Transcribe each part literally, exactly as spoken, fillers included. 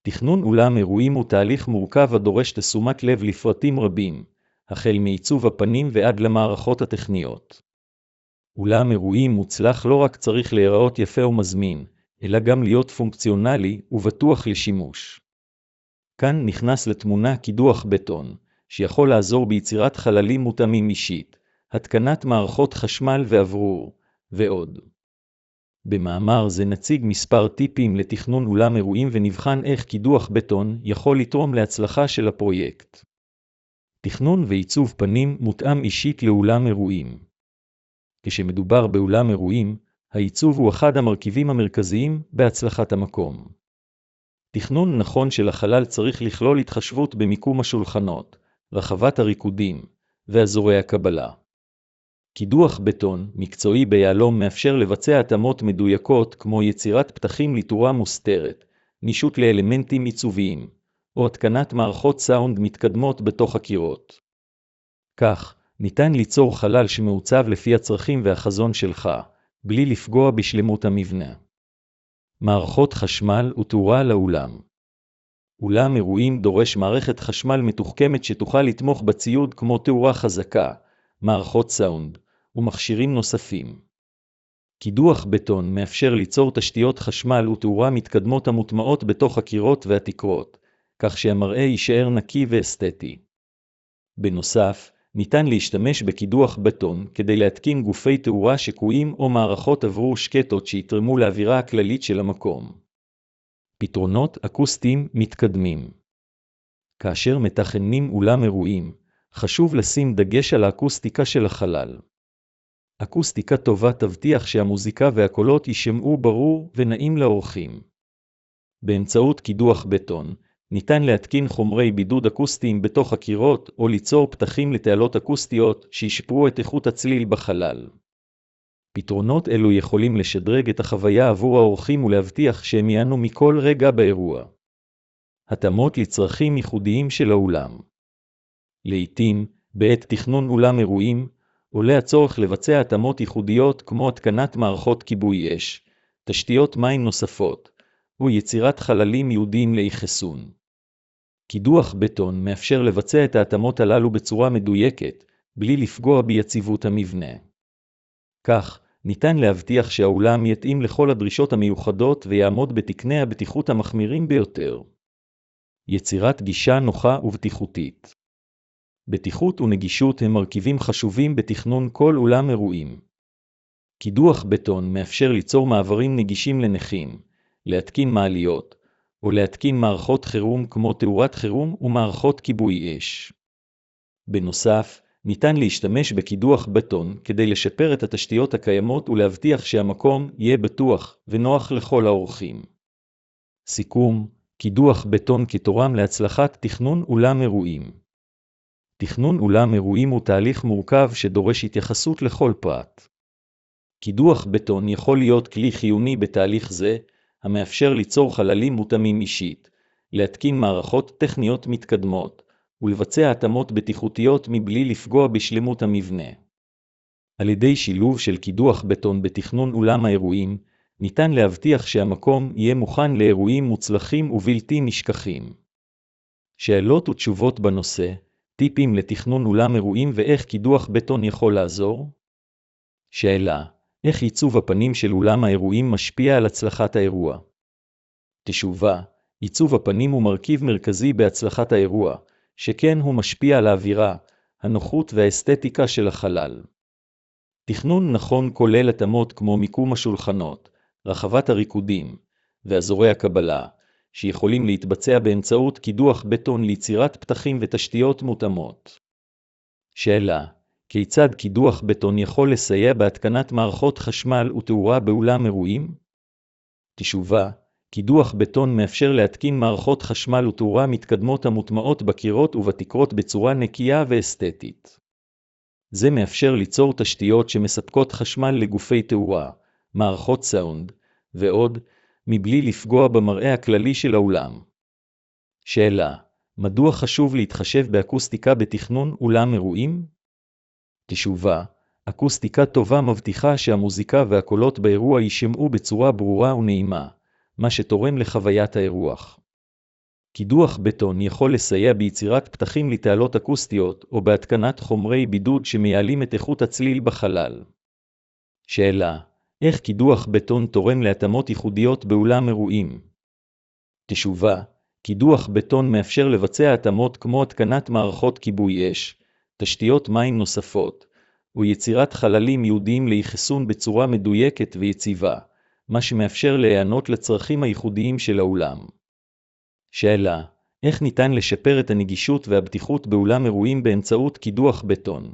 תכנון אולם אירועים הוא תהליך מורכב הדורש תשומת לב לפרטים רבים, החל מעיצוב הפנים ועד למערכות הטכניות. אולם אירועים מוצלח לא רק צריך להיראות יפה ומזמין, אלא גם להיות פונקציונלי ובטוח לשימוש. כאן נכנס לתמונה קידוח בטון, שיכול לעזור ביצירת חללים מותאמים אישית, התקנת מערכות חשמל ואוורור, ועוד. במאמר זה נציג מספר טיפים לתכנון אולם אירועים ונבחן איך קידוח בטון יכול לתרום להצלחה של הפרויקט. תכנון ועיצוב פנים מותאם אישית לאולם אירועים. כשמדובר באולם אירועים, העיצוב הוא אחד המרכיבים המרכזיים בהצלחת המקום. תכנון נכון של החלל צריך לכלול התחשבות במיקום השולחנות, רחבת הריקודים ואזורי הקבלה. קידוח בטון מקצועי ביהלום מאפשר לבצע התאמות מדויקות כמו יצירת פתחים לתאורה מוסתרת, נישות לאלמנטים עיצוביים, או התקנת מערכות סאונד מתקדמות בתוך הקירות. כך, ניתן ליצור חלל שמעוצב לפי הצרכים והחזון שלך, בלי לפגוע בשלמות המבנה. מערכות חשמל ותאורה לאולם. אולם אירועים דורש מערכת חשמל מתוחכמת שתוכל לתמוך בציוד כמו תאורה חזקה, מערכות סאונד ומכשירים נוספים. קידוח בטון מאפשר ליצור תשתיות חשמל ותאורה מתקדמות המוטמעות בתוך הקירות והתקרות, כך שהמראה יישאר נקי ואסתטי. בנוסף, ניתן להשתמש בקידוח בטון כדי להתקין גופי תאורה שקועים או מערכות אוורור שקטות שיתרמו לאווירה הכללית של המקום. פתרונות אקוסטיים מתקדמים. כאשר מתכננים אולם אירועים, חשוב לשים דגש על האקוסטיקה של החלל. אקוסטיקה טובה תבטיח שהמוזיקה והקולות יישמעו ברור ונעים לאורחים. באמצעות קידוח בטון, ניתן להתקין חומרי בידוד אקוסטיים בתוך הקירות או ליצור פתחים לתעלות אקוסטיות שישפרו את איכות הצליל בחלל. פתרונות אלו יכולים לשדרג את החוויה עבור האורחים ולהבטיח שהם ייהנו מכל רגע באירוע. התאמות לצרכים ייחודיים של האולם. לעתים, בעת תכנון אולם אירועים, עולה הצורך לבצע התאמות ייחודיות כמו התקנת מערכות כיבוי אש, תשתיות מים נוספות, ויצירת חללים ייעודיים לאחסון. קידוח בטון מאפשר לבצע את ההתאמות הללו בצורה מדויקת, בלי לפגוע ביציבות המבנה. כך, ניתן להבטיח שהאולם יתאים לכל הדרישות המיוחדות ויעמוד בתקני הבטיחות המחמירים ביותר. יצירת גישה נוחה ובטיחותית. בטיחות ונגישות הם מרכיבים חשובים בתכנון כל אולם אירועים. קידוח בטון מאפשר ליצור מעברים נגישים לנכים, להתקין מעליות, או להתקין מערכות חירום כמו תאורת חירום ומערכות כיבוי אש. בנוסף, ניתן להשתמש בקידוח בטון כדי לשפר את התשתיות הקיימות ולהבטיח שהמקום יהיה בטוח ונוח לכל האורחים. סיכום, קידוח בטון כתורם להצלחת תכנון אולם אירועים. תכנון אולם אירועים הוא תהליך מורכב שדורש התייחסות לכל פרט. קידוח בטון יכול להיות כלי חיוני בתהליך זה, המאפשר ליצור חללים מותאמים אישית, להתקין מערכות טכניות מתקדמות, ולבצע התאמות בטיחותיות מבלי לפגוע בשלמות המבנה. על ידי שילוב של קידוח בטון בתכנון אולם האירועים, ניתן להבטיח שהמקום יהיה מוכן לאירועים מוצלחים ובלתי נשכחים. שאלות ותשובות בנושא, טיפים לתכנון אולם אירועים ואיך קידוח בטון יכול לעזור? שאלה, איך עיצוב הפנים של אולם האירועים משפיע על הצלחת האירוע? תשובה, עיצוב הפנים הוא מרכיב מרכזי בהצלחת האירוע, שכן הוא משפיע על האווירה, הנוחות והאסתטיקה של החלל. תכנון נכון כולל התאמות כמו מיקום השולחנות, רחבת הריקודים, ואזורי הקבלה, שיכולים להתבצע באמצעות קידוח בטון ליצירת פתחים ותשתיות מותאמות. שאלה, כיצד קידוח בטון יכול לסייע בהתקנת מערכות חשמל ותאורה באולם אירועים? תשובה, קידוח בטון מאפשר להתקין מערכות חשמל ותאורה מתקדמות המוטמעות בקירות ובתקרות בצורה נקייה ואסתטית. זה מאפשר ליצור תשתיות שמספקות חשמל לגופי תאורה, מערכות סאונד, ועוד, מבלי לפגוע במראה הכללי של האולם. שאלה, מדוע חשוב להתחשב באקוסטיקה בתכנון אולם אירועים? תשובה, אקוסטיקה טובה מבטיחה שהמוזיקה והקולות באירוע יישמעו בצורה ברורה ונעימה, מה שתורם לחוויית האירוח. קידוח בטון יכול לסייע ביצירת פתחים לתעלות אקוסטיות או בהתקנת חומרי בידוד שמייעלים את איכות הצליל בחלל. שאלה: איך קידוח בטון תורם להתאמות ייחודיות באולם אירועים? תשובה: קידוח בטון מאפשר לבצע התאמות כמו התקנת מערכות כיבוי אש, תשתיות מים נוספות, ויצירת חללים ייעודיים לאחסון בצורה מדויקת ויציבה, מה שמאפשר להיענות לצרכים הייחודיים של האולם. שאלה: איך ניתן לשפר את הנגישות והבטיחות באולם אירועים באמצעות קידוח בטון?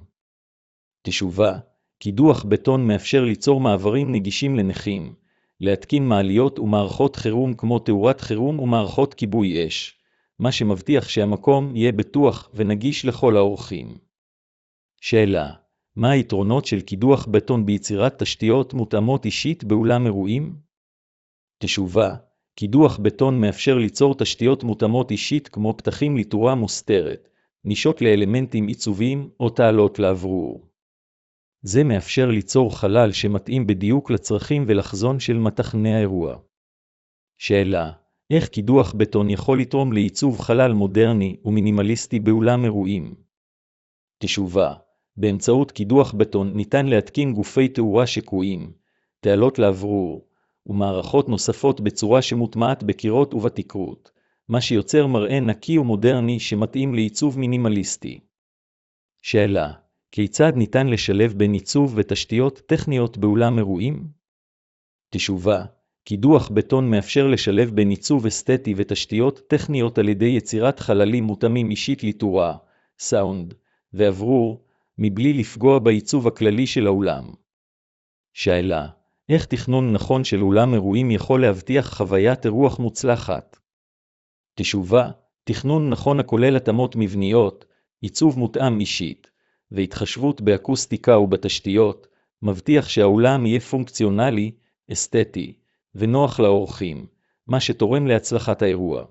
תשובה: קידוח בטון מאפשר ליצור מעברים נגישים לנכים, להתקין מעליות ומערכות חירום כמו תאורת חירום ומערכות כיבוי אש, מה שמבטיח שהמקום יהיה בטוח ונגיש לכל האורחים. שאלה: מה היתרונות של קידוח בטון ביצירת תשתיות מותאמות אישית באולם אירועים? תשובה: קידוח בטון מאפשר ליצור תשתיות מותאמות אישית כמו פתחים לתאורה מוסתרת, נישות לאלמנטים עיצוביים או תעלות לאוורור. זה מאפשר ליצור חלל שמתאים בדיוק לצרכים ולחזון של מתכנני האירוע. שאלה: איך קידוח בטון יכול לתרום לעיצוב חלל מודרני ומינימליסטי באולם אירועים? תשובה: באמצעות קידוח בטון ניתן להתקין גופי תאורה שקועים, תעלות לאוורור, ומערכות נוספות בצורה שמוטמעת בקירות ובתקרות, מה שיוצר מראה נקי ומודרני שמתאים לעיצוב מינימליסטי. שאלה: כיצד ניתן לשלב בין עיצוב ותשתיות טכניות באולם אירועים? תשובה: קידוח בטון מאפשר לשלב בין עיצוב אסתטי ותשתיות טכניות על ידי יצירת חללים מותאמים אישית לתאורה, סאונד ואוורור, מבלי לפגוע בעיצוב הכללי של האולם. שאלה: איך תכנון נכון של אולם אירועים יכול להבטיח חוויית אירוח מוצלחת? תשובה: תכנון נכון הכולל התאמות מבניות, עיצוב מותאם אישית, והתחשבות באקוסטיקה ובתשתיות, מבטיח שהאולם יהיה פונקציונלי, אסתטי, ונוח לאורחים, מה שתורם להצלחת האירוע.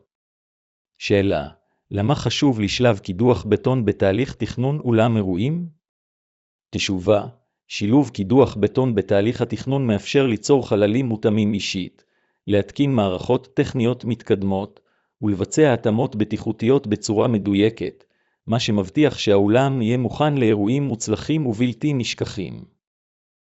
שאלה: למה חשוב לשלב קידוח בטון בתהליך תכנון אולם אירועים? תשובה: שילוב קידוח בטון בתהליך התכנון מאפשר ליצור חללים מותאמים אישית, להתקין מערכות טכניות מתקדמות, ולבצע התאמות בטיחותיות בצורה מדויקת, מה שמבטיח שהאולם יהיה מוכן לאירועים מוצלחים ובלתי נשכחים.